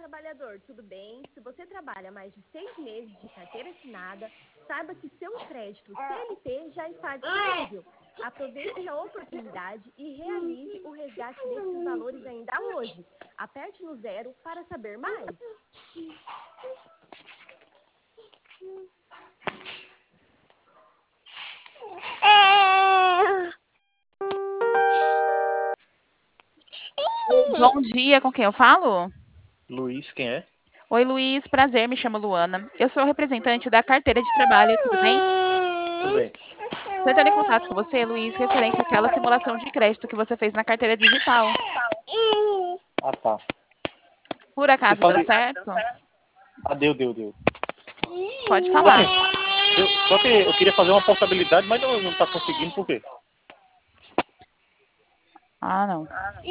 trabalhador, tudo bem? Se você trabalha mais de 6 meses de carteira assinada, saiba que seu crédito CLT já está disponível. Aproveite a oportunidade e realize o resgate desses valores ainda hoje. Aperte no 0 para saber mais. Bom dia, com quem eu falo? Luiz, quem é? Oi, Luiz, prazer, me chamo Luana. Eu sou representante da carteira de trabalho, tudo bem? Tudo bem. Estou entrando em contato com você, Luiz, referente àquela simulação de crédito que você fez na carteira digital. Ah, tá. Por Você acaso deu fala... certo? Ah, deu. Pode Só que, falar. eu queria fazer uma portabilidade, mas não tá conseguindo, por quê? Ah, não.